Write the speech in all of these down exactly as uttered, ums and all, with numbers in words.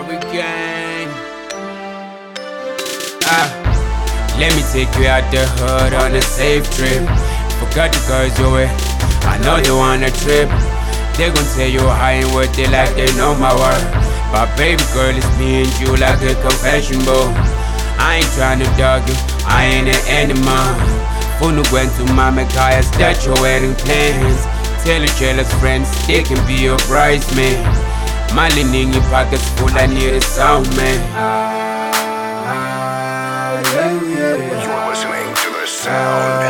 Hurricane. Ah, let me take you out the hood on a safe trip. Forgot the girls away, I know they want a trip. They gon' tell you I ain't worth it like they know my worth. But baby girl, it's me and you like a confession book. I ain't tryna dog you, I ain't an animal. Funu went to mama kaya, start your wedding plans. Tell your jealous friends they can be your bridesmaid. My in your pockets full, I need a sound man. You are listening to the sound.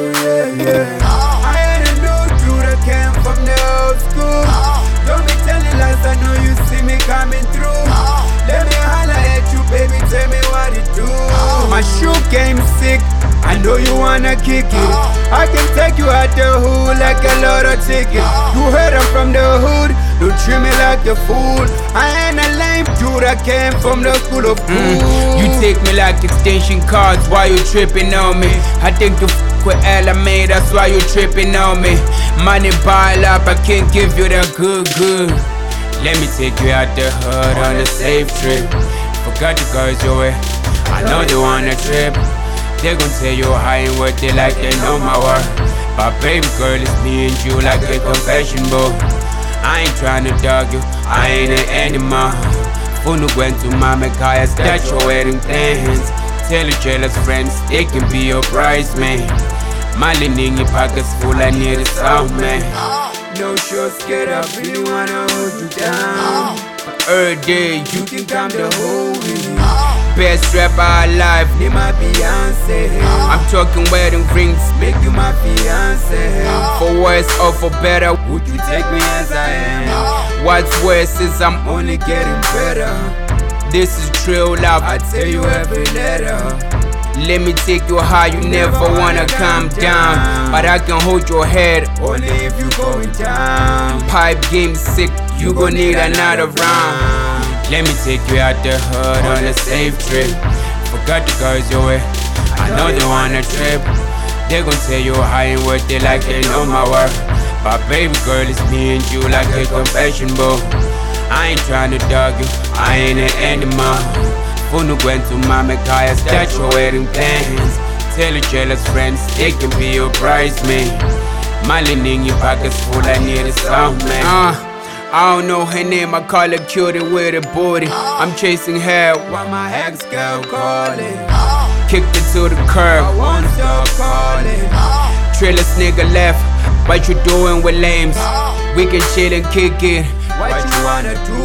I ain't a new dude, I came from the old school. Don't be telling lies, I know you see me coming through. Let me holler at you, baby, tell me what it do. My shoe game sick, I know you wanna kick it. I can take you out the hood like a lotto ticket. You heard I'm from the hood, don't treat me like a fool. I ain't a lame dude, I came from the school of cool. Mm. You take me like extension cards, why you tripping on me? I think you f with L M A, that's why you tripping on me. Money pile up, I can't give you the good good. Let me take you out the hood on a safe trip. Forgot the girls away, I know they want a trip. They gon' tell you I ain't worth it like they know my worth. But baby girl, it's me and you like a confession book. I ain't tryna dog you, I ain't an animal. Funu went to mama kaya, start your wedding plans. Tell your jealous friends they can be your bridesmaid. My in your pockets full, I need a sound man. No shorts, get up, really wanna hold you down. Every day you think I'm the holy. Best rapper alive, need my Beyonce. I'm talking wedding rings, make you my fiance. For worse or for better, would you take me as I am? What's worse is I'm only getting better. This is true love, I tell you every letter. Let me take you high, you never wanna calm down. But I can hold your head, only if you going down. Pipe game sick, you gon' need another round. Let me take you out the hood on a safe trip. Forgot the girls away, I know they want a trip. They gon' tell you I ain't worth it like they know my worth. But baby girl, it's me and you like a confession book. I ain't tryna dog you, I ain't an animal. Funu went to mama kaya, start your wedding plans. Tell your jealous friends they can be your bridesmaid. My in your pockets full, I need a sound man. uh. I don't know her name, I call her cutie with a booty. I'm chasing her while my ex girl calling. Kicked it to the curb, I wanna stop calling. Trillers nigga left, what you doing with lames? We can chill and kick it, what you wanna do?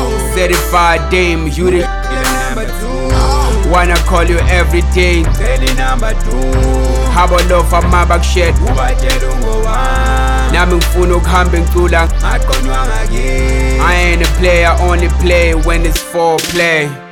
Certified dame, you the number two. Wanna call you every day, daily number two. How about love for my back shit? Now I'm Funu coming through like I ain't a player, only play when it's for play.